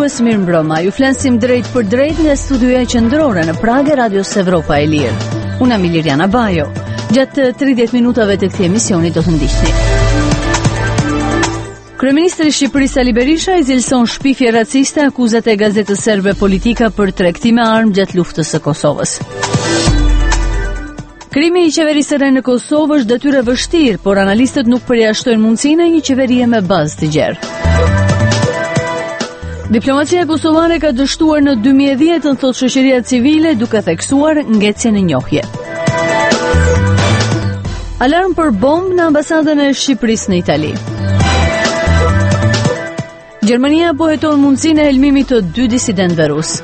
dëgjues, mirëmbrëma. Ju flasim drejt për drejt nga studioja qendrore në Prag e Radios Evropa e Lirë. Unë jam Liliana Bajo. Gjatë 30 minutave të këtij emisioni do të ndiqni. Kryeministri i Shqipërisë Ali Berisha i zilson shpifje raciste akuzat e gazetës serbe Politika për tregti me armë gjatë luftës së Kosovës. Krimi i qeverisë së re në Kosovë është detyrë e vështirë, por analistët nuk përjashtojnë mundësinë e një qeverie me bazë të gjerë. Diplomacia kosovare ka dështuar në 2010, thot shoqëria civile, duke theksuar ngjecjen e njohje. Alarm për bombë në ambasadën e Shqipërisë në Itali. Gjermania po heton mundësinë e helmimit të 2 disidentëve rus.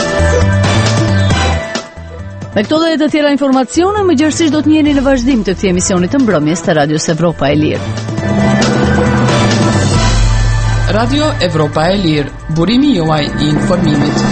Me këto dhe të tjera informacione, më gjërësisht do të njeni në vazhdim të këtij emisioni të mbrëmjes të Radios Evropa e Lirë. Radio Evropa e Lirë, burimi juaj i informimit.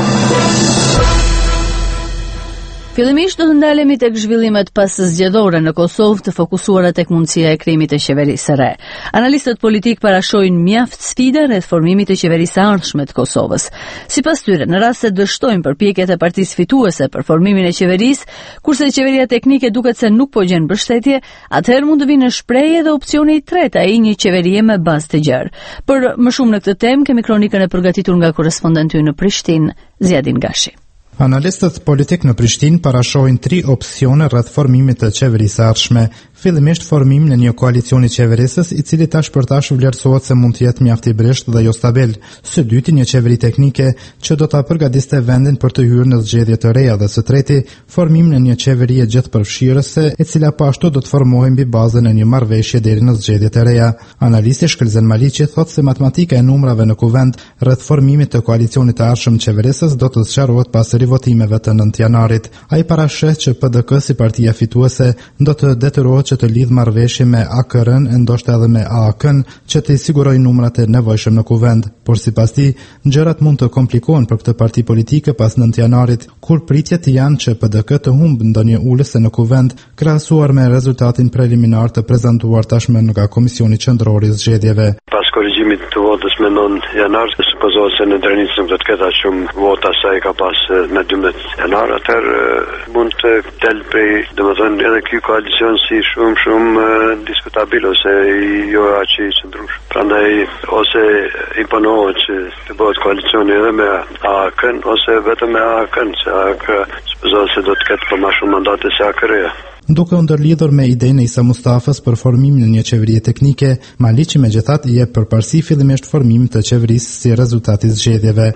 Fillimisht do të ndalemi tek zhvillimet pas zgjedhore në Kosovë të fokusuara tek mundësia e krijimit të qeverisë së re. Analistët politik parashojnë mjaft sfida rreth formimit të qeverisë së ardhshme të Kosovës. Sipas tyre, në rast se dështojnë përpjekjet e partisë fituese për formimin e qeverisë, kurse qeveria teknike duket se nuk po gjen mbështetje, atëherë mund të vinë në shprehje edhe opsioni i tretë, ai një qeverie me bazë të gjerë. Për më shumë në këtë temë kemi kronikën e përgatitur nga korrespondenti në Prishtinë, Ziadin Gashi. Analistët politik në Prishtinë parashojnë 3 opsione rreth formimit të qeverisë së ardhshme. Fillimisht formim në një koalicioni qeverisës, i cili tash për tash vlerësohet se mund të jetë mjaft i brisht dhe jo stabil. Së dyti, një qeveri teknike që do ta përgatiste vendin për të hyrë në zgjedhje të reja, dhe së treti, formim në një qeveri gjithëpërfshirëse, e cila po ashtu do të formohej mbi bazën e një marrëveshje deri në zgjedhjet e reja. Analisti Shkëlzen Maliqi thotë se matematika e numrave në kuvend rreth formimit të koalicionit të ardhshëm qeverisës do të sqarohet pas votimeve të 9 janarit. Ai parasheh që PDK si partia fituese do të detyrohet që të lidh marrëveshje me AKR-n e ndoshta edhe me AAK-n që të sigurojë numrat e nevojshëm në kuvend, por sipas tij, gjërat mund të komplikohen për këtë parti politike pas 9 janarit, kur pritjet janë që PDK të humbë ndonjë ulëse në kuvend, krahasuar me rezultatin preliminar të prezantuar tashmë nga Komisioni Qendror i Zgjedhjeve. Pas korrigjimit të votës me 9 janar, supozohet se në Drenicën do të ketë shumë vota sa i ka pas në 12 janar, atëherë mund të del prej, domethënë edhe ky koalicion si shumë diskutabil ose jo aq i qëndrueshëm. Prandaj ose imponohet që të bëhet koalicioni edhe me AAK-n ose vetëm me AAK-n, se AAK supozohet se do të ketë për më shumë mandate se AKR-ja. Duke u ndërlidhur me idenë e Isa Mustafës për formimin e një qeverie teknike, Maliqi megjithatë i jep përparësi fillimisht formimit të qeverisë si rezultat i zgjedhjeve.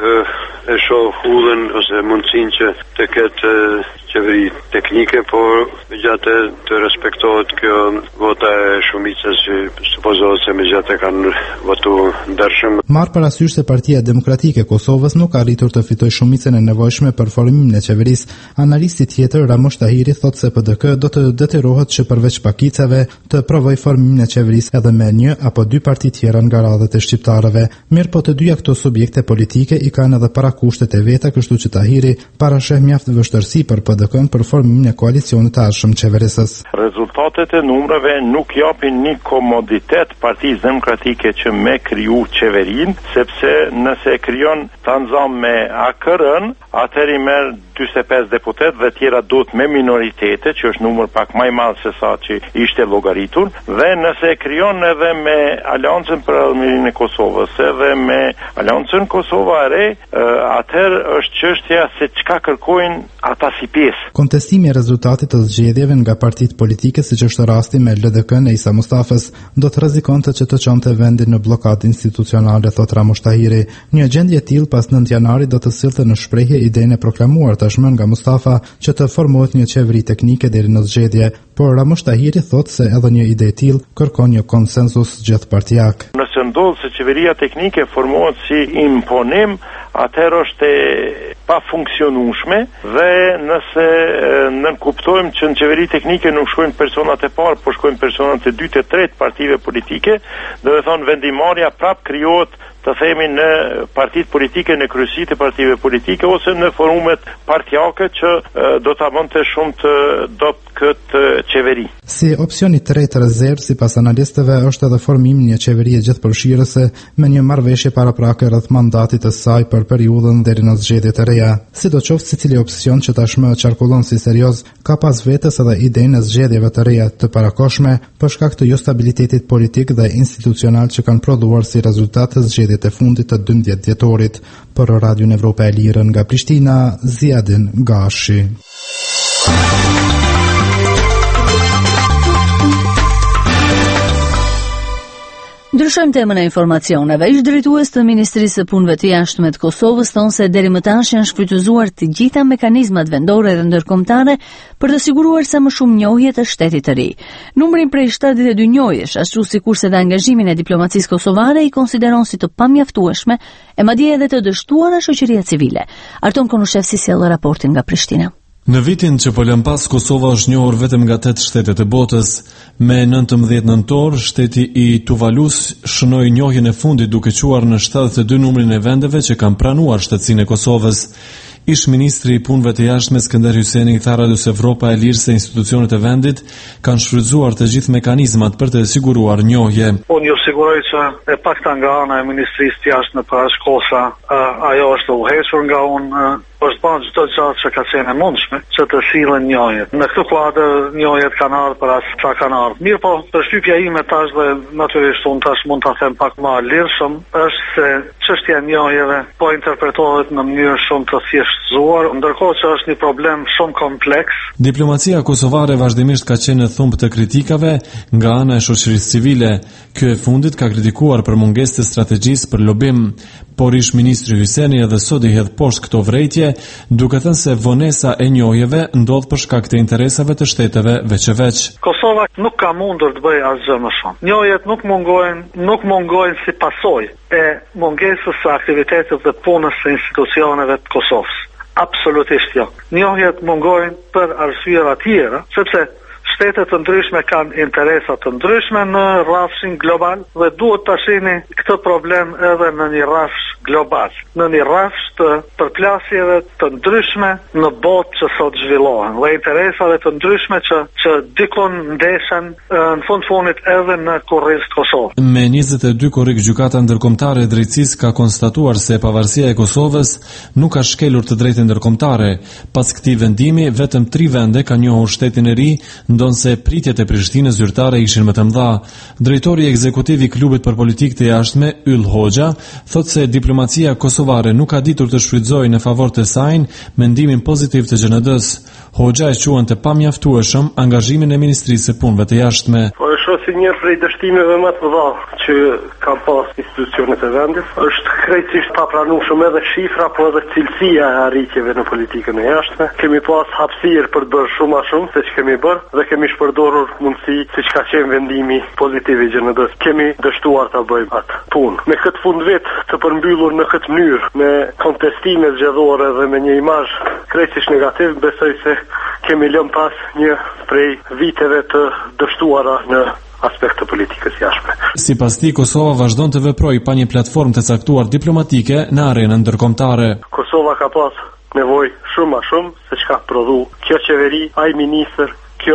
E shoh hudhën ose mundësinë që të ketë qeveri teknike, por gjatë të respektohet kjo vota e shumicës që supozohet se megjithatë kanë votuar ndershëm. Marr parasysh se Partia Demokratike e Kosovës nuk ka arritur të fitojë shumicën e nevojshme për formimin e qeverisë. Analisti tjetër, Ramush Tahiri, thotë se PDK do të detyrohet që përveç pakicave të provojë formimin e qeverisë edhe me 1 apo 2 parti tjera nga radhët e shqiptarëve. Mirë, po të dyja këto subjekte politike i kanë edhe parakushtet e veta, kështu që Tahiri parasheh mjaft vështirësi për PDK-n për formimin e koalicionit të ardhshëm qeverisës. Rezultatet e numrave nuk japin një komoditet Partisë Demokratike që me kriju qeverinë, sepse nëse krijon tanzam me AKR-n, atëherë i merr 45 deputet dhe tjera duhet me minoritete, që është numër pak më i madh se sa që ishte llogaritur, dhe nëse krijon edhe me Aleancën për Allëmirinë e Kosovës, edhe me Aleancën Kosova e Re, atëherë është çështja se çka kërkojnë ata si pjesë. Kontestimi i rezultatit të zgjedhjeve nga partitë politike, siç është rasti me LDK-n e Isa Mustafës, do të rrezikonte që të çonte vendin në blokadë institucionale, thot Ramush Tahiri. Një gjendje e tillë pas 9 janarit do të sillte në shprehje idenë e proklamuar tashmë nga Mustafa që të formohet një qeveri teknike deri në zgjedhje, por Ramush Tahiri thotë se edhe një ide e tillë kërkon një konsensus gjithpartijak. Nëse ndodh se qeveria teknike formohet si imponim, atëherë është pa funksionueshme, dhe nëse nënkuptojmë që në qeveri teknike nuk shkojnë personat e parë, por shkojnë personat e dytë e tretë partive politike, do të thonë vendimarrja prap krijohet të themi në partitë politike, në kryesitë e partive politike ose në forumet partijake që do ta bënte shumë të dot këtë qeveri. Si opsioni i tretë rezervë sipas analistëve është edhe formimi i një qeverie gjithëpërfshirëse me një marrëveshje paraprake rreth mandatit të saj për periudhën deri në zgjedhjet e reja. Sidoqoftë secili opsion që tashmë qarkullon si serioz ka pas vetes edhe idenë e zgjedhjeve të reja të parakoshme për shkak të jo stabilitetit politik dhe institucional që kanë prodhuar si rezultat të zgjedhjet e fundit të 12 dhjetorit. Për Radion Evropa e Lirë nga Prishtina, Ziadin Gashi. Ndryshojmë temën e informacioneve. Ish drejtues të Ministrisë së Punëve të Jashtme të Kosovës thonë se deri më tash janë shfrytëzuar të gjitha mekanizmat vendore dhe ndërkombëtare për të siguruar sa më shumë njohje të shtetit të ri. Numrin prej 72 njohjesh, ashtu sikurse dhe angazhimin e diplomacisë kosovare i konsideron si të pamjaftueshme e madje edhe të dështuara shoqëria civile. Arton Konushevsi sjell raportin nga Prishtina. Në vitin që po lëm pas, Kosova është njohur vetëm nga 8 shtetet e botës. Me 19 nëntor, shteti i Tuvalus shënoi njohjen e fundit duke quar në 72 numrin e vendeve që kanë pranuar shtetësinë e Kosovës. Ish ministri i punëve të jashtme Skënder Hyseni i tha Radios Evropa e Lirë se institucionet e vendit kanë shfrytzuar të gjithë mekanizmat për të siguruar njohje. Unë ju siguroj që e pakta nga ana e Ministrisë të Jashtme para shkosa, ajo është udhëhequr nga unë, është bërë çdo gjatë që ka qenë e mundshme që të sillen njohjet. Në këtë kuadër njohjet kanë ardhur për as çka kanë ardhur. Mirë po, përshtypja ime tash dhe natyrisht unë tash mund ta them pak më lirshëm, është se çështja e njohjeve po interpretohet në mënyrë shumë të thjeshtëzuar, ndërkohë që është një problem shumë kompleks. Diplomacia kosovare vazhdimisht ka qenë në thumb të kritikave nga ana e shoqërisë civile. Ky e fundit ka kritikuar për mungesë të strategjisë për lobim, por ish ministri Hyseni edhe sot i hedh poshtë këto vërejtje, duke thënë se vonesa e njohjeve ndodh për shkak të interesave të shteteve veç e veç. Kosova nuk ka mundur të bëjë asgjë më shumë. Njohjet nuk mungojnë si pasojë e mungesës së aktivitetit dhe punës së institucioneve të Kosovës. Absolutisht jo. Njohjet mungojnë për arsyera tjera, sepse shtetet të ndryshme kanë interesa të ndryshme në rrafshin global dhe duhet ta shihni këtë problem edhe në një rrafsh global, në një rrafsh të përplasjeve të ndryshme në botë që sot zhvillohen dhe interesave të ndryshme që dikon ndeshen në fundit edhe në kurriz Kosovë. Me 22 korrik gjykata ndërkombëtare e drejtësisë ka konstatuar se pavarësia e Kosovës nuk ka shkelur të drejtën ndërkombëtare. Pas këtij vendimi, vetëm 3 vende kanë njohur shtetin e ri, ndonse pritjet e Prishtinës zyrtare ishin më të mëdha. Drejtori ekzekutiv i klubit për politikë të jashtme, Yll Hoxha, thotë se diplomacia kosovare nuk ka ditur të shfrytëzojë në favor të saj mendimin pozitiv të GND-s. Hoxha e quante pamjaftueshëm angazhimin e Ministrisë së Punëve të Jashtme. Është si një prej dështimeve më të mëdha që ka pas institucionet e vendit. Është krejtësisht papranueshëm edhe shifra, po edhe cilësia e arritjeve në politikën e jashtme. Kemi pas hapësirë për të bërë shumë më shumë se që kemi bërë dhe kemi shpërdorur mundësi siç ka qenë vendimi pozitiv i GND-s. Kemi dështuar ta bëjmë atë punë. Me këtë fundvit të përmbyllur në këtë mënyrë, me kontestime zgjedhore dhe me një imazh krejtësisht negativ, besoj se kemi lënë pas një prej viteve të dështuara në aspekt të politikës jashtme. Sipas tij, Kosova vazhdon të veprojë pa një platformë të caktuar diplomatike në arenën ndërkombëtare. Kosova ka pas nevojë shumë më shumë se çka prodhu kjo qeveri, ai ministër,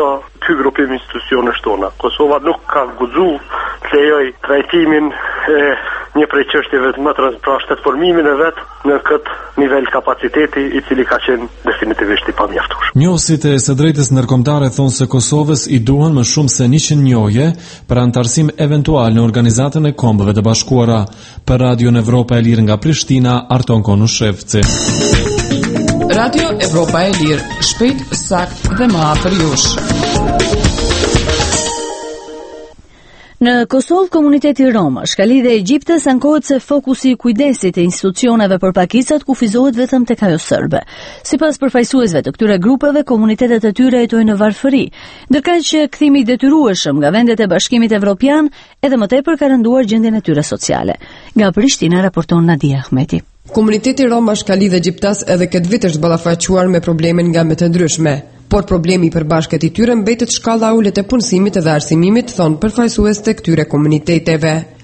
ky grupim institucionesh tona. Kosova nuk ka guxuar të lejoj trajtimin e një prej çështjeve më të pra shtetformimin e vet në këtë nivel kapaciteti i cili ka qenë definitivisht i pamjaftueshëm. Njohësit e së drejtës ndërkombëtare thonë se Kosovës i duhen më shumë se 100 njohje për antarësim eventual në Organizatën e Kombëve të Bashkuara. Për Radion Evropa e Lirë nga Prishtina, Arton Konushevci. Radio Evropa e Lirë, shpejt, sakt dhe më afër jush. Në Kosovë, komuniteti Rom, Shkali dhe Egjiptes ankohet se fokusi i kujdesit e institucioneve për pakicat kufizohet vetëm tek ajo serbe. Sipas përfaqësuesve të këtyre grupeve, komunitetet e tyre jetojnë në varfëri, ndërkaq që kthimi i detyrueshëm nga vendet e Bashkimit Evropian edhe më tepër ka rënduar gjendjen e tyre sociale. Nga Prishtina raporton Nadia Ahmeti. Komuniteti Rom Shkali dhe Egjiptas edhe këtë vit është ballafaquar me probleme nga më të ndryshme. Por problemi i përbashkët i tyre mbetet shkalla ulët e punësimit dhe arsimimit, thonë përfaqësues të këtyre komuniteteve.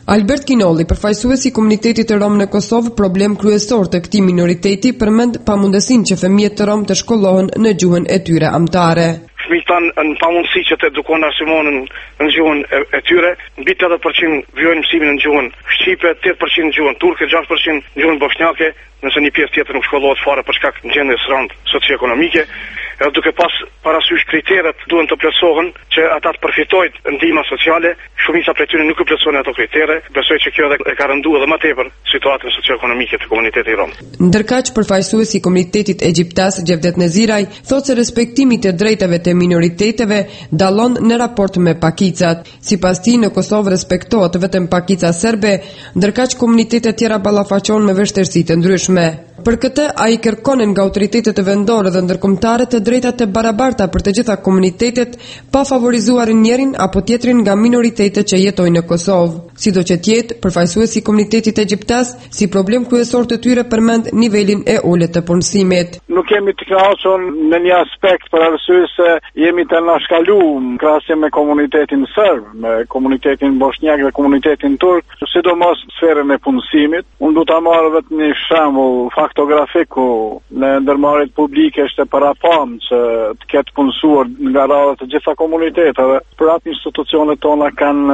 Albert Kinolli, përfaqësuesi i komunitetit të rom në Kosovë, problem kryesor të këtij minoriteti përmend pamundësinë që fëmijët të rom të shkollohen në gjuhën e tyre amtare. Fëmijët tanë në pamundësi që të edukohen arsimonën në gjuhën e tyre, mbi 80% vjojnë mësimin në gjuhën shqipe, 8% në gjuhën turke, 6% në gjuhën bosnjake, nëse një pjesë tjetër nuk shkollohet fare për shkak të gjendjes rënd socio-ekonomike. Edhe duke pas parasysh kriteret duhen të plotësohen që ata të përfitojnë ndihma sociale, shumica prej tyre nuk i plotësojnë ato kritere. Besoj që kjo e ka rënduar edhe më tepër situatën socio-ekonomike të komunitetit rom. Ndërkaq përfaqësuesi i komunitetit egjiptas Gjevdet Neziraj thotë se respektimi të drejtave të minoriteteve dallon në raport me pakicat. Sipas tij në Kosovë respektohet vetëm pakica serbe, ndërkaq komunitetet tjera ballafaqohen me vështirësi të ndryshme. Për këtë, ai kërkon nga autoritetet vendore dhe ndërkombëtare të drejtat të barabarta për të gjitha komunitetet, pa favorizuar njërin apo tjetrin nga minoritetet që jetojnë në Kosovë. Sido që tjetë, përfaqësuesi i komunitetit egjiptas, si problem kryesor të tyre përmend nivelin e ulët të punësimit. Nuk kemi të kënaqur në një aspekt për arsye se jemi të nashkaluar në krahasim me komunitetin serb, me komunitetin bosnjak dhe komunitetin turk, sidomos në sferën e punësimit. Unë do ta marr vetëm një shembull faktografiku në ndërmarrjet publike është parapam që të ketë punësuar nga radha të gjitha komuniteteve, për atë institucionet tona kanë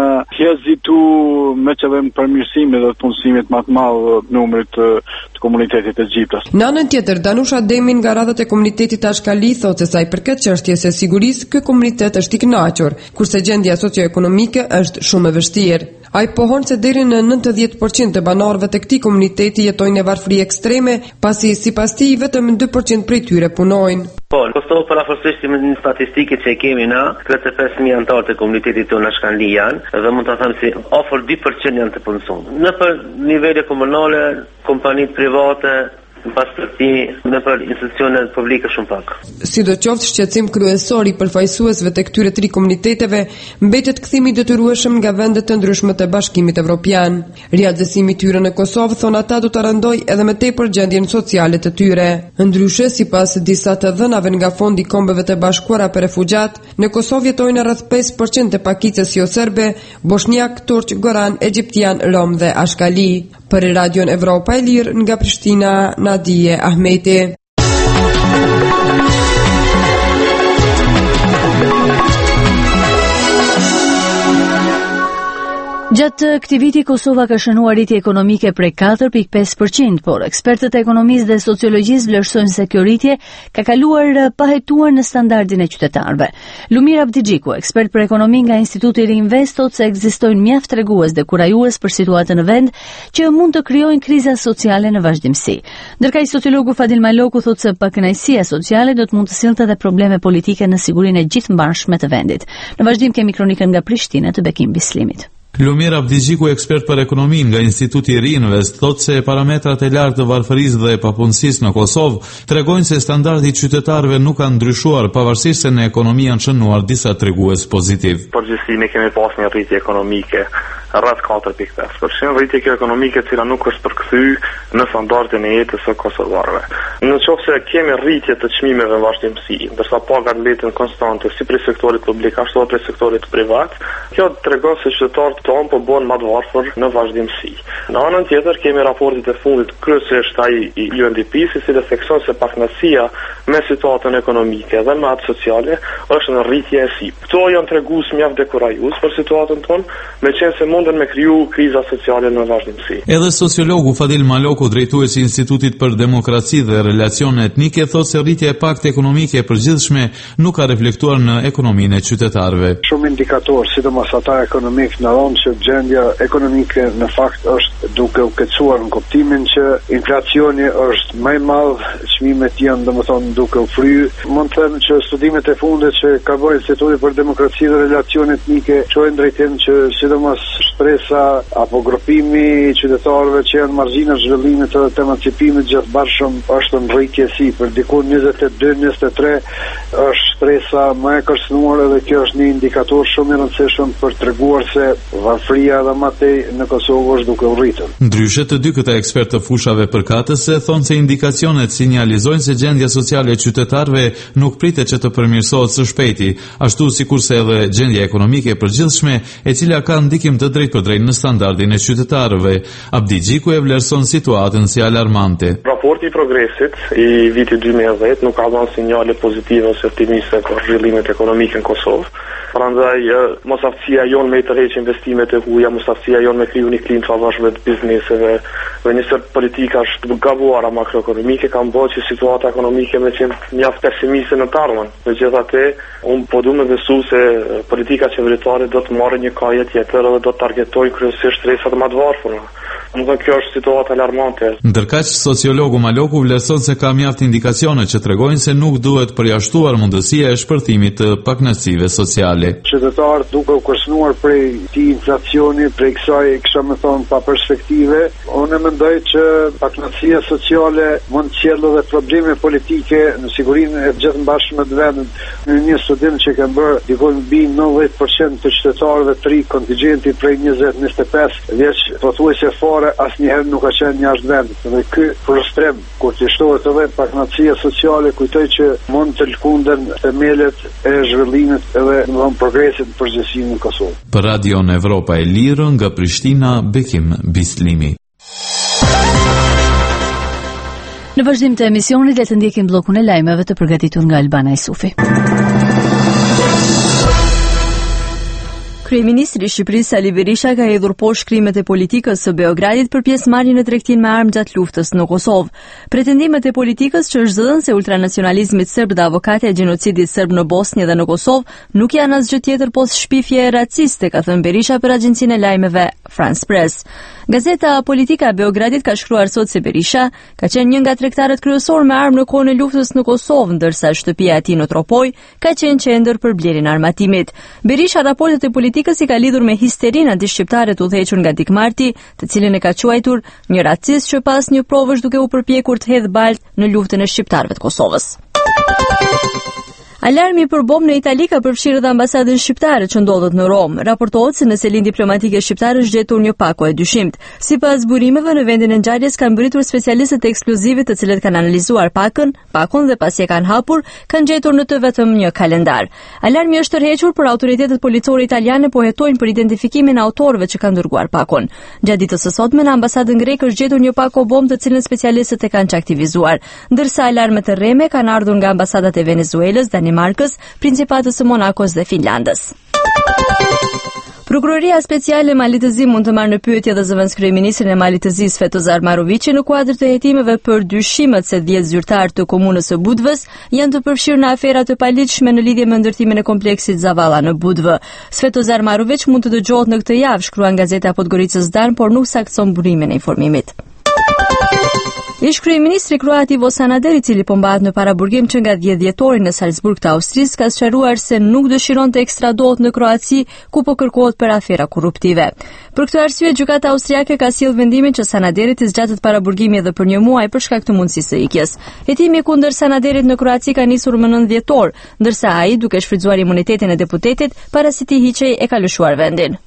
hezitu me qëllim përmirësimit dhe të punësimit më të madh të numrit të komunitetit egjiptas. Në anën tjetër, Danusha Demin nga radhët e komunitetit Ashkali thotë se sa i përket çështjes së sigurisë, ky komunitet është i kënaqur, kurse gjendja socio-ekonomike është shumë e vështirë. Ai pohon se deri në 90% të banorëve të këtij komuniteti jetojnë në varfëri ekstreme, pasi sipas tij vetëm 2% prej tyre punojnë. Po, në Kosovë parafërsisht në statistike që kemi na, 35.000 anëtarë të komunitetit tonë Ashkali janë, dhe mund të them se afër 2% janë të punësuar. Në për nivele komunale, kompanitë private, në për institucionet publike shumë pak. Sidoqoftë, shqetësim kryesor i përfaqësuesve të këtyre 3 komuniteteve mbetet kthimi i detyrueshëm nga vendet të ndryshme të Bashkimit Evropian. Rialësimi i tyre në Kosovë, thon ata, do të rëndojë edhe më tepër gjendjen sociale të tyre. Ndryshe, sipas disa të dhënave nga Fondi i Kombeve të Bashkuara për refugjat, në Kosovë jetojnë rreth 5% të pakicës jo serbe, bosnjak, turq, goran, egjiptian, rom dhe ashkali. Për Radion Evropa e Lirë nga Prishtina, Nadije Ahmeti. Gjatë këtij viti Kosova ka shënuar rritje ekonomike prej 4.5%, por ekspertët e ekonomisë dhe sociologjisë vlerësojnë se kjo rritje ka kaluar pa hetuar në standardin e qytetarëve. Lumir Abdigjiku, ekspert për ekonomi nga Instituti Reinvest, thotë se ekzistojnë mjaft tregues dhe kurajues për situatën në vend që mund të krijojnë kriza sociale në vazhdimsi. Ndërkaq sociologu Fadil Maloku thotë se pakënaqësia sociale do të mund të sillte edhe probleme politike në sigurinë e gjithëmbashme të vendit. Në vazhdim kemi kronikën nga Prishtina të Bekim Bislimit. Lumir Abdigjiku, ekspert për ekonomi nga Instituti Reinvest, thotë se parametrat e lartë të varfërisë dhe papunësisë në Kosovë tregojnë se standardi i qytetarëve nuk ka ndryshuar pavarësisht se në ekonomi janë shënuar disa tregues pozitiv. Përgjithësi ne kemi pas një rritje ekonomike rreth 4.5%, rritje ekonomike e cila nuk është përkthy në standardin e jetës së kosovarëve. Në qoftë se kemi rritje të çmimeve vazhdimsi, ndërsa pagat mbeten konstante si prej sektorit publik ashtu edhe prej sektorit privat, kjo tregon se qytetarët tonë po bëhen më të varfër në vazhdimsi. Në anën tjetër kemi raportet e fundit kryesisht ai i UNDP-s, i cili thekson se pakënaqësia me situatën ekonomike dhe me atë sociale është në rritje e sipër. Këto janë tregues mjaft dekurajues për situatën tonë, meqense munden me kriju kriza sociale në vazhdimsi. Edhe sociologu Fadil Maloku, drejtuesi i Institutit për Demokraci dhe Relacione Etnike, thotë se rritja e paktë ekonomike e përgjithshme nuk ka reflektuar në ekonominë e qytetarëve. Shumë indikatorë, sidomos ata ekonomik, na thonë që gjendja ekonomike në fakt është duke u keqësuar në kuptimin që inflacioni është më i madh, çmimet janë domethënë duke u fryrë. Mund të them që studimet e fundit që ka bërë Instituti për Demokraci dhe Relacione Etnike çojnë drejtim që sidomos shpresa apo grupimi i qytetarëve që janë margjina zhvillimit dhe të emancipimit gjithbashëm është në rritje sipër, diku 22-23 është shpresa më e kërcënuar dhe kjo është një indikator shumë i rëndësishëm për treguar se varfëria dhe më tej në Kosovë është duke u rritur. Ndryshe, të dy këta ekspertë të fushave përkatëse thonë se indikacionet sinjalizojnë se gjendja sociale e qytetarëve nuk pritet që të përmirësohet së shpejti, ashtu sikurse edhe gjendja ekonomike e përgjithshme, e cila ka ndikim të drejtë drejt për drejt në standardin e qytetarëve. Abdi Gjiku e vlerëson situatën si alarmante. Raporti i progresit i vitit 2010 nuk ka dhënë sinjale pozitive ose optimiste për zhvillimet ekonomike në Kosovë. Prandaj mosaftësia jonë me i tërheqë investimet e huaja, mosaftësia jonë me kriju një klimë të favorshme të bizneseve dhe një sërt politika është gabuara makroekonomike, ka bërë që situata ekonomike me qenë mjaft pesimiste në të ardhmen. Megjithatë, unë po du me besu se politika qeveritare do të marrë një kaje tjetër dhe do të targetojnë kryesisht stresat më të varfër. Kjo është situatë alarmante. Ndërkaq, sociologu Maloku vlerëson se ka mjaft indikacione që tregojnë se nuk duhet përjashtuar mundësia e shpërthimit të pakënaqësive sociale. Qytetarët duke u kërcënuar prej këtij inflacioni, prej kësaj, kisha më thonë, pa perspektive, unë mendoj që pakënaqësia sociale mund të sjellë edhe probleme politike në sigurinë e gjithë mbashme të vendit. Në një studim që kanë bërë, diku mbi 90% të qytetarëve të ri, kontingjenti prej 20-25 vjeç, pothuajse fare asnjëherë nuk ka qenë jashtë vendit. Dhe ky frustrim kur të shtohet edhe pakënaqësia sociale, kujtoj që mund të lkunden themelet e zhvillimit edhe në progresit në përgjithësi në Kosovë. Për Radion Evropa e Lirë nga Prishtina, Bekim Bislimi. Në vazhdim të emisionit le të ndjekim bllokun e lajmeve të përgatitur nga Albana Isufi. Kryeministri i Shqipërisë Ali Berisha ka hedhur poshtë krimet e politikës së Beogradit për pjesëmarrjen në tregtinë me armë gjatë luftës në Kosovë. Pretendimet e politikës që është zëdhën se ultranacionalizmi serb dhe avokatja e gjenocidit serb në Bosnjë dhe në Kosovë nuk janë asgjë tjetër pos shpifje raciste, ka thënë Berisha për agjencinë e lajmeve France Press. Gazeta Politika e Beogradit ka shkruar sot se Berisha ka qenë një nga tregtarët kryesorë me armë në kohën e luftës në Kosovë, ndërsa shtëpia e tij në Tropoj ka qenë qendër për blerjen e armatimit. Berisha raportet e politikës i ka lidhur me histerinë antishqiptare të udhëhequr nga Dik Marti, të cilën e ka quajtur një racist që pas një provësh duke u përpjekur të hedhë balt në luftën e shqiptarëve të Kosovës. Alarmi për bombë në Itali ka përfshirë edhe ambasadën shqiptare që ndodhet në Rom. Raportohet se në selin diplomatike shqiptare është gjetur një pako e dyshimt. Sipas burimeve në vendin e ngjarjes kanë mbërritur specialistët e eksplozivit të cilët kanë analizuar pakon dhe pasi e kanë hapur, kanë gjetur në të vetëm një kalendar. Alarmi është tërhequr, por autoritetet policore italiane po hetojnë për identifikimin e autorëve që kanë dërguar pakon. Gjatë ditës së sotme në ambasadën greke është gjetur një pako bombë të cilën specialistët e kanë çaktivizuar, ndërsa alarmet e rreme kanë ardhur nga ambasadat e Venezuelës, Danimarkës, Principatës së Monakos dhe Finlandës. Prokuroria speciale e Malit të Zi mund të marrë në pyetje dhe zëvendës kryeministrin e Malit të Zi Svetozar Marovici në kuadër të hetimeve për dyshimet se 10 zyrtar të komunës së Budvës janë të përfshirë në afera të paligjshme në lidhje me ndërtimin e kompleksit Zavalla në Budvë. Svetozar Marovic mund të dëgjohet në këtë javë, shkruan gazeta Podgoricës Dan, por nuk saktëson burimin e informimit. Ish kryeministri kroat Ivo Sanader, i cili po mbahet në paraburgim që nga 10 dhjetori në Salzburg të Austrisë, ka sqaruar se nuk dëshiron të ekstradohet në Kroaci, ku po kërkohet për afera korruptive. Për këtë arsye, gjykata austriake ka sjellë vendimin që Sanaderit i zgjatet paraburgimi edhe për një muaj për shkak të mundësisë së ikjes. Hetimi kundër Sanaderit në Kroaci ka nisur më 9 dhjetor, ndërsa ai, duke shfrytzuar imunitetin e deputetit, para se t'i hiqej e ka lëshuar vendin.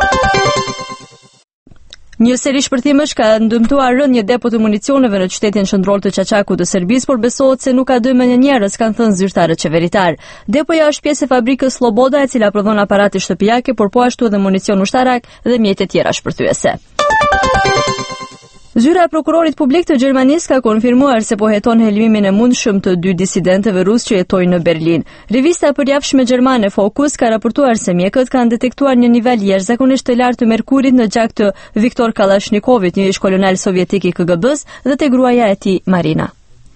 Një seri shpërthimësh ka ndëmtuar rënje depo të municioneve në qytetin qendror të Çaçakut të Serbisë, por besohet se nuk ka dëm në njerëz, kanë thënë zyrtarët qeveritar. Depoja është pjesë e fabrikës Sloboda, e cila prodhon aparate shtëpiake, por po ashtu edhe municion ushtarak dhe mjete tjera shpërthyese. Zyra e prokurorit publik të Gjermanisë ka konfirmuar se po heton helmimin e mundshëm të 2 disidentëve rusë që jetojnë në Berlin. Revista përjavshme gjermane Focus ka raportuar se mjekët kanë detektuar një nivel jashtëzakonisht të lartë të merkurit në gjak të Viktor Kalashnikovit, një ish kolonel sovjetik i KGB-s, dhe te gruaja e tij Marina.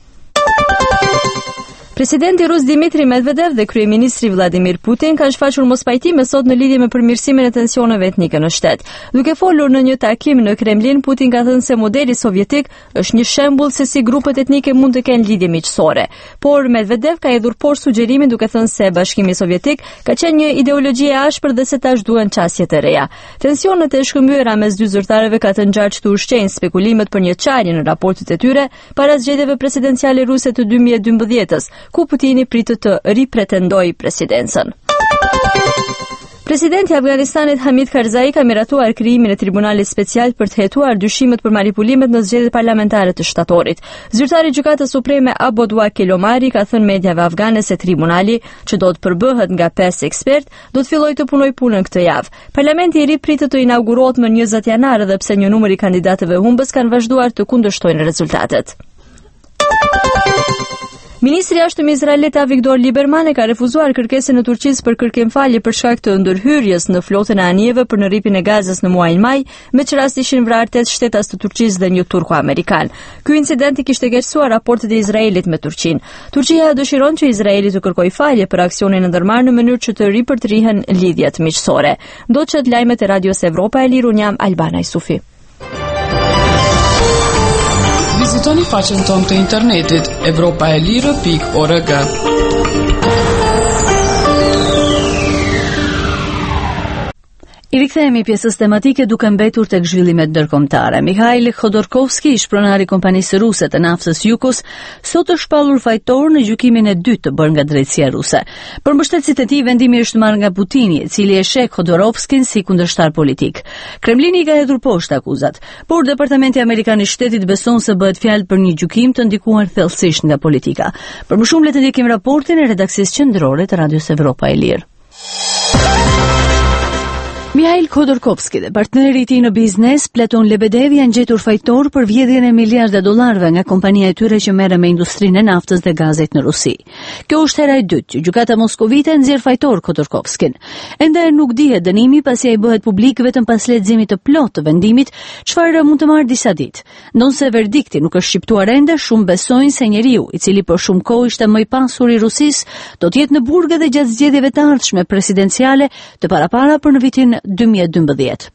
Presidenti rus Dmitri Medvedev dhe kryeministri Vladimir Putin kanë shfaqur mospajtime sot në lidhje me përmirësimin e tensioneve etnike në shtet. Duke folur në një takim në Kremlin, Putin ka thënë se modeli sovjetik është një shembull se si grupet etnike mund të kenë lidhje miqësore. Por Medvedev ka hedhur poshtë sugjerimin duke thënë se Bashkimi Sovjetik ka qenë një ideologji e ashpër dhe se tash duhen çësje të reja. Tensionet e shkëmbyer mes dy zyrtarëve ka të ngjarë të ushqejnë spekulimet për një çarje në raportet e tyre para zgjedhjeve presidenciale ruse të 2012-s, ku Putini pritet të ripretendojë presidencën. Presidenti i Afganistanit Hamid Karzai ka miratuar krijimin e Tribunalit Special për të hetuar dyshimet për manipulimet në zgjedhjet parlamentare të shtatorit. Zyrtari i Gjykatës Supreme Abodua Kelomari ka thënë mediave afgane se tribunali, që do të përbëhet nga 5 ekspert, do të fillojë të punojë punën këtë javë. Parlamenti i ri pritet të inaugurohet më 20 janar edhe pse një numër i kandidatëve humbës kanë vazhduar të kundërshtojnë rezultatet. Ministri i Jashtëm izraelit Avigdor Lieberman ka refuzuar kërkesën e Turqisë për kërkimfalje për shkak të ndërhyrjes në flotën e anijeve për në rripin e Gazës në muajin maj, me që rast ishin vrarë 8 shtetas të Turqisë dhe një turko-amerikan. Ky incident i kishte keqësuar raportet e Izraelit me Turqinë. Turqia dëshiron që Izraeli të kërkojë falje për aksionin e ndërmarrë në mënyrë që të ripërtrihen lidhjet miqësore. Ndoqët lajmet e Radios Evropa e Lirë, unë jam Albana Isufi. Vizitoni faqen tonë të internetit evropaelire.org. I rikthehemi pjesës tematike duke mbetur tek zhvillimet ndërkombëtare. Mikhail Khodorkovsky, ish pronar i kompanisë ruse të naftës Yukos, sot është shpallur fajtor në gjykimin e dytë të bërë nga drejtësia ruse. Për mbështetësit e tij, vendimi është marrë nga Putini, i cili e sheh Khodorkovskyn si kundërshtar politik. Kremlini ka hedhur poshtë akuzat, por Departamenti Amerikan i Shtetit beson se bëhet fjalë për një gjykim të ndikuar thellësisht nga politika. Për më shumë le të ndjekim raportin e redaksisë qendrore të Radios Evropa e Lirë. Mikhail Khodorkovsky dhe partneri i tij në biznes, Platon Lebedev, janë gjetur fajtor për vjedhjen e miliarda dollarëve nga kompania e tyre që merret me industrinë e naftës dhe gazit në Rusi. Kjo është hera e dytë që gjykata moskovite nxjerr fajtor Khodorkovskyn. Ende nuk dihet dënimi pasi ai bëhet publik vetëm pas leximit të plotë të vendimit, çfarë mund të marrë disa ditë. Ndonse verdikti nuk është shqiptuar ende, shumë besojnë se njeriu, i cili për shumë kohë ishte më i pasur i Rusisë, do të jetë në burg edhe gjatë zgjedhjeve të ardhshme presidenciale të parapara për në vitin 2012.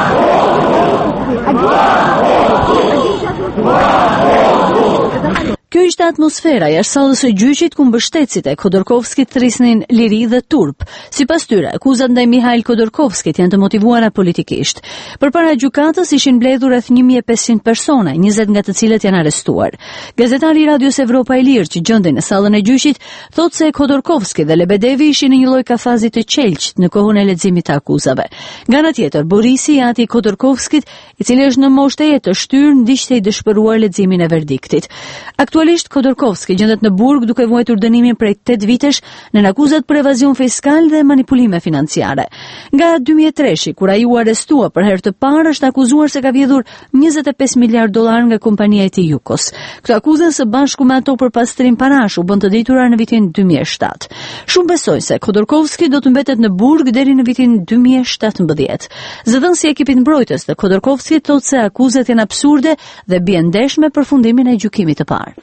Kjo ishte atmosfera jashtë sallës së gjyqit ku mbështetësit e Khodorkovskit thrisnin liri dhe turp. Sipas tyre, akuzat ndaj Mikhail Khodorkovskit janë të motivuara politikisht. Përpara gjykatës ishin mbledhur rreth 1500 persona, 20 nga të cilët janë arrestuar. Gazetari i Radios Evropa e Lirë që gjendej në sallën e gjyqit thotë se Khodorkovski dhe Lebedevi ishin në një lloj kafazi të qelqt në kohën e leximit të akuzave. Nga ana tjetër, Borisi, ati i Khodorkovskit, i cili është në moshë të jetë të shtyrë, ndiqte i dëshpëruar leximin e verdiktit. Aktualisht Khodorkovsky gjendet në burg duke vuajtur dënimin prej 8 vitesh në akuzat për evazion fiskal dhe manipulime financiare. Nga 2003, kur ai u arrestua për herë të parë, është akuzuar se ka vjedhur 25 miliard dollar nga kompania e tij Yukos. Këto akuzë së bashku me ato për pastrim parash u bën të ditura në vitin 2007. Shumë besojnë se Khodorkovsky do të mbetet në burg deri në vitin 2017. Zëdhënësi i ekipit mbrojtës të Khodorkovskit thotë se akuzat janë absurde dhe bien ndesh me përfundimin e gjykimit të parë.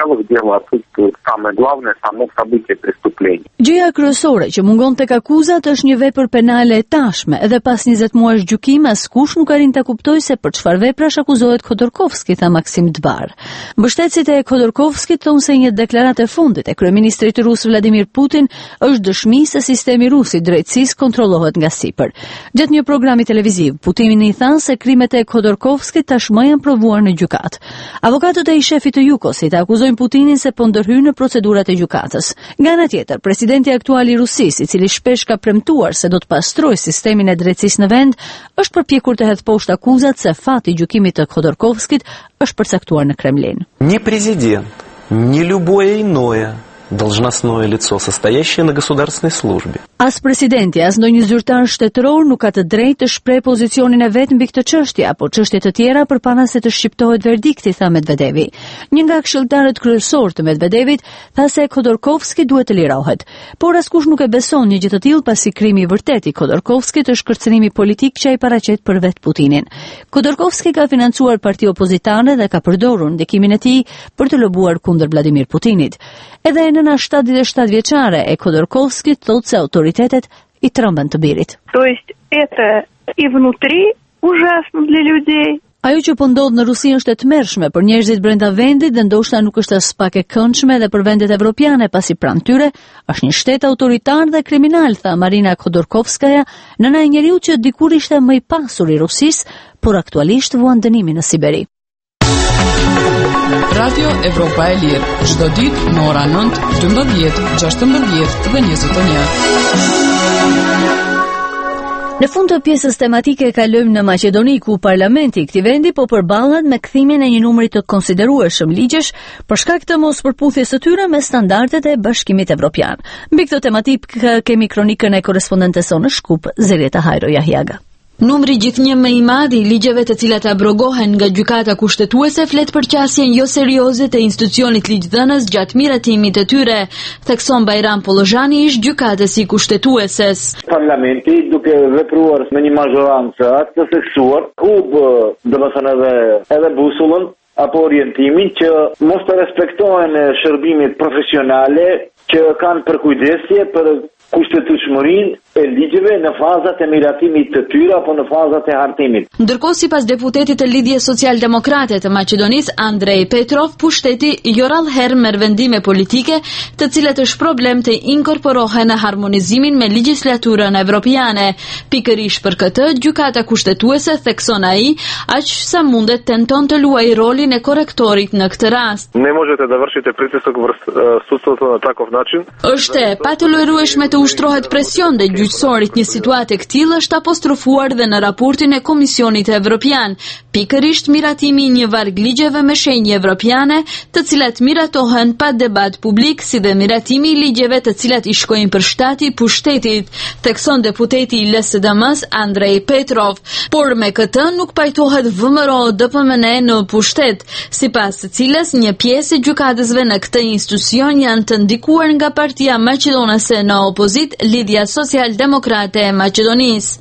Gjëja kryesore që mungon tek akuzat është një vepër penale e tashme, edhe pas 20 muajsh gjykimi askush nuk arrin ta kuptojë se për çfarë veprash akuzohet Khodorkovsky, tha Maksim Dbar. Mbështetësit e Khodorkovskit thonë se një deklaratë e fundit e kryeministrit rus Vladimir Putin është dëshmi se sistemi rus i drejtësisë kontrollohet nga sipër. Gjatë një programi televiziv, Putini i tha se krimet e Khodorkovskit tashmë janë provuar në gjykatë. Avokatët e shefit të Yukosit akuzojnë Putinin se po ndërhyr në procedurat e gjykatës. Nga ana tjetër, presidenti aktual i Rusisë, i cili shpesh ka premtuar se do të pastrojë sistemin e drejtësisë në vend, është përpjekur të hedhë poshtë akuzat se fati i gjykimit të Khodorkovskit është përcaktuar në Kremlin. Ни президент, ни любое иное должностное лицо, состоящее на государственной службе. As presidenti, as ndonjë zyrtar shtetëror nuk ka të drejtë të shpreh pozicionin e vet mbi këtë çështje apo çështje të tjera përpara se të shqiptohet verdikti, tha Medvedevi. Një nga këshilltarët kryesor të Medvedevit tha se Khodorkovsky duhet të lirohet, por askush nuk e beson një gjë të tillë pasi krimi i vërtet i Khodorkovskit është kërcënimi politik që ai paraqet për vet Putinin. Khodorkovsky ka financuar parti opozitare dhe ka përdorur ndikimin e tij për të lobuar kundër Vladimir Putinit. Edhe nëna 77 vjeçare e Khodorkovskit thotë se autoritetet i trëmbën të birit. То есть это и внутри ужасно для людей. Ajo që po ndodh në Rusi është e tmerrshme për njerëzit brenda vendit dhe ndoshta nuk është as pak e këndshme edhe për vendet evropiane pasi pranë tyre është një shtet autoritar dhe kriminal, tha Marina Khodorkovskaja, nëna e njeriu që dikur ishte më i pasur i Rusisë, por aktualisht vuan dënimin në Siberi. Radio Evropa e Lirë, çdo ditë në ora 9, 12, 16 dhe 21. Në fund të pjesës tematike kalojmë në Maqedoni, ku parlamenti i këtij vendi po përballet me kthimin e një numri të konsiderueshëm ligjesh për shkak të mospërputhjes së tyre me standardet e Bashkimit Evropian. Mbi këtë tematikë kemi kronikën e korrespondentes sonë në Shkup, Zerieta Hajro Jahjaga. Numri gjithnjë më i madh i ligjeve të cilat abrogohen nga gjykata kushtetuese flet për qasjen jo serioze të institucionit ligjdhënës gjatë miratimit të tyre, thekson Bajram Pollozhani, ish gjykatësi kushtetueses. Parlamenti, duke vepruar me një majorancë të theksuar, domethënë edhe busullën apo orientimin që mos të respektohen shërbimit profesionale që kanë përkujdesje për kushtetueshmërinë e ligjeve në fazat e miratimit të tyre apo në fazat e hartimit. Ndërkohë, sipas deputetit të Lidhjes Social-Demokrate të Maqedonisë, Andrej Petrov, pushteti jo rallëherë merr vendime politike, të cilat është problem të inkorporohen në harmonizimin me legjislaturën evropiane. Pikërisht për këtë, gjykata kushtetuese, thekson ai, aq sa mundet tenton të luajë rolin e korrektorit në këtë rast. Ne možete da vršite pritisak vърху судството на таков начин. Është e patolerueshme të ushtrohet presion dhe gjyqësorit. Një situatë e këtillë është apostrofuar dhe në raportin e Komisionit Evropian, pikërisht miratimi i një varg ligjeve me shenjë evropiane, të cilat miratohen pa debat publik, si dhe miratimi i ligjeve të cilat i shkojnë për shtati pushtetit, thekson deputeti i LSDM-s Andrej Petrov. Por me këtë nuk pajtohet VMRO DPMN në pushtet, sipas të cilës një pjesë e gjykatësve në këtë institucion janë të ndikuar nga Partia Maqedonase në opozit, Lidhja Social-Demokrate e Maqedonisë.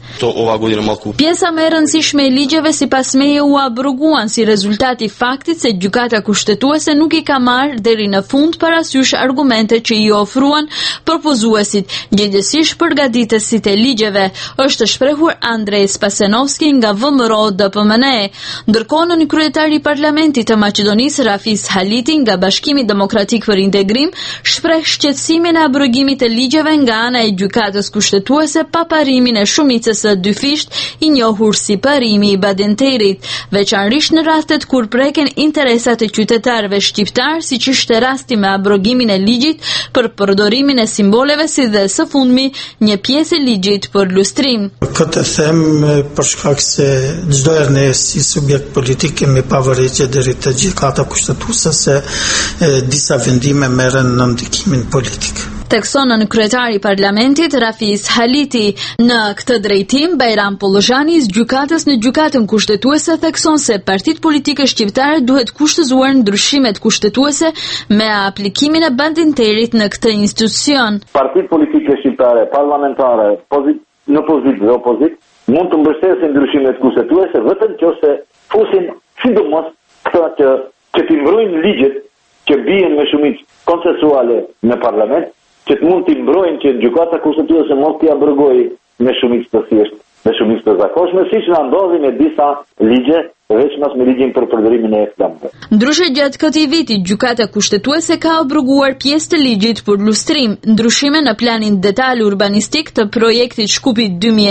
Pjesa më e rëndësishme e ligjeve sipas meje u abroguan si rezultat i faktit se gjykata kushtetuese nuk i ka marrë deri në fund parasysh argumentet që i ofruan propozuesit, gjithsesi përgatitësit e ligjeve, është shprehur Andrej Spasenovski nga VMRO DPMN. Ndërkohë, në kryetari i Parlamentit të Maqedonisë, Rafis Haliti nga Bashkimi Demokratik për Integrim, shpreh shqetësimin e abrogimit të ligjeve nga ana e gjykatës kushtetuese pa parimin e shumicës së dyfisht, i njohur si parimi i Badenterit, veçanërisht në rastet kur preken interesat e qytetarëve shqiptar, siç ishte rasti me abrogimin e ligjit për përdorimin e simboleve, si dhe së fundmi një pjesë e ligjit për lustrim. Këtë them për shkak se çdo herë ne si subjekt politik kemi pavarësi deri te gjykata kushtetuese se disa vendime merren në ndikimin politik. Thekson në kryetari i Parlamentit Rafis Haliti. Në këtë drejtim, Bajram Pollozhani, gjykatës në gjykatën kushtetuese, thekson se partitë politike shqiptare duhet kushtëzuar ndryshimet kushtetuese me aplikimin e Badenterit në këtë institucion. Partitë politike shqiptare, parlamentare, në pozitë dhe opozit, mund të mbështesin ndryshimet kushtetuese vetëm nëse fusin sidomos këta që t'i mbrojnë ligjet që bien me shumicë konsensuale në parlament, që të mund t'i mbrojnë që gjykata kushtetuese mos t'i abrogojë me shumicë të thjeshtë, me shumicë të zakonshme, siç na ndodhi me disa ligje, veçmas me ligjin për përdorimin e ekstremëve. Ndryshe, gjatë këtij viti, gjykata kushtetuese ka abroguar pjesë të ligjit për lustrim, ndryshime në planin detaj urbanistik të projektit Shkupi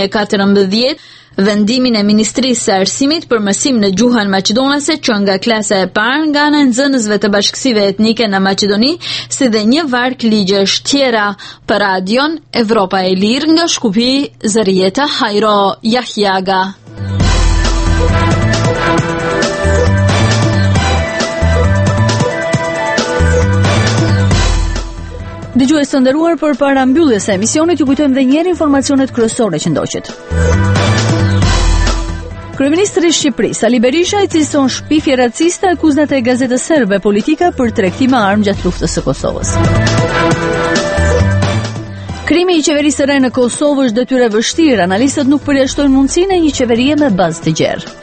2014, vendimin e Ministrisë së Arsimit për mësim në gjuhën maqedonase që nga klasa e parë nga ana e nxënësve të bashkësive etnike në Maqedoni, si dhe një varg ligjesh tjera. Për Radion Evropa e Lirë nga Shkupi, Zerieta Hajro Jahjaga. Dëgjues të nderuar, për para mbylljes së emisionit ju kujtojmë edhe një herë informacionet kryesore që ndoqet. Kryeministri i Shqipërisë Ali Berisha i cilëson shpifje raciste akuzat e gazetës serbe Politika për tregtim me armë gjatë luftës së Kosovës. Krimi i qeverisë së re në Kosovë është detyrë e vështirë, analistët nuk përjashtojnë mundësinë e një qeverie me bazë të gjerë.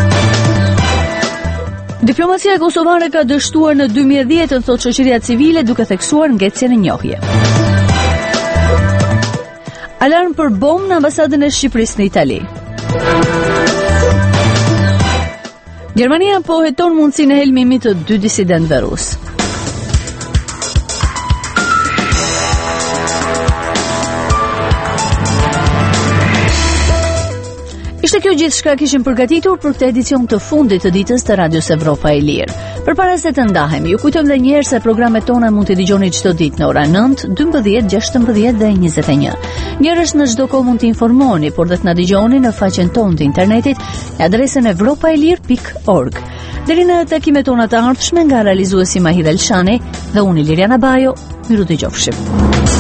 Diplomacia kosovare ka dështuar në 2010, thot shoqëria civile, duke theksuar ngecjen e njohje. Alarm për bombë në ambasadën e Shqipërisë në Itali. Gjermania po heton mundësinë e helmimit të 2 disidentëve rusë. Ishte kjo gjithçka kishim përgatitur për këtë edicion të fundit të ditës të Radios Evropa e Lirë. Përpara se të ndahemi, ju kujtojmë edhe një herë se programet tona mund t'i dëgjoni çdo ditë në orën 9, 12, 16 dhe 21. Njërës në çdo kohë mund të informoni, por dhe të na dëgjoni në faqen tonë të internetit në adresën evropaelir.org. Deri në takimet tona të ardhshme nga realizuesi Mahir Elshani dhe unë Liriana Bajo, miru dëgjofshim.